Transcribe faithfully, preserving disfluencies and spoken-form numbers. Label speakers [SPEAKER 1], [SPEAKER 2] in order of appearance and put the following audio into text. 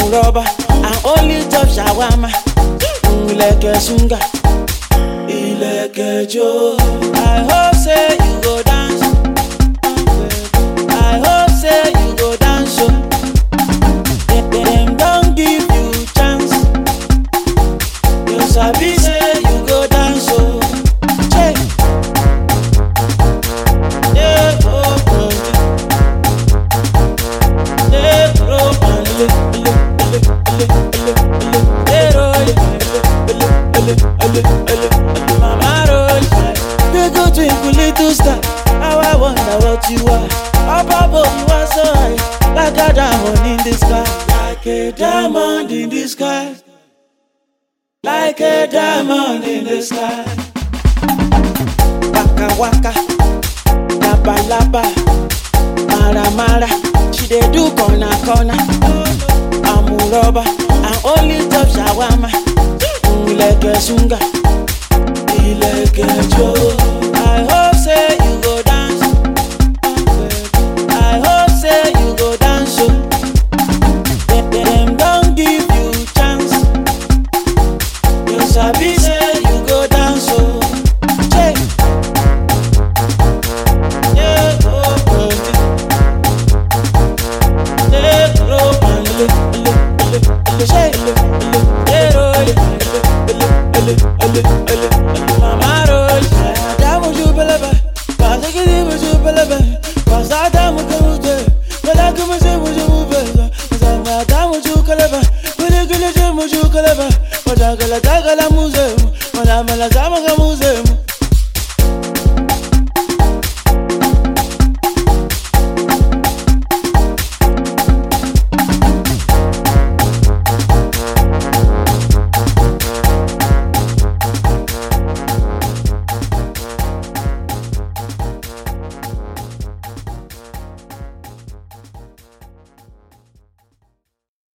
[SPEAKER 1] rubber, and only top shawarma. Ileke sunga, ileke jo. I hope say you go dance. I hope say you go dance. Oh. Dem dem don give you chance. You sabi say you go dance. Oh. Che. Yeah, oh, oh. Yeah, oh, oh. They go twinkle little star. How I wonder what you are. Up above you are so high, like a diamond in the sky. Like a diamond in the sky. Like a diamond in the sky. Waka waka, laba laba, mara mara. She dey do corner corner. I'm a rubber, and only top shawarma. Ileke sunga, ileke jo. I hope say you go dance. I hope say you go dance. Dem dem don give you chance. You sabi say you go dance. Che. Yeah, oh, oh. Yeah, oh, oh. Che. Yeah, oh. Mama roll, damu jubelebe, pasa que dimu jubelebe, pasa damu kamute, pala kuma se mu jubelebe, pasa damu jukelebe, kule kule se mu jukelebe, pasa kala takala muze, mala mala sama kamuze.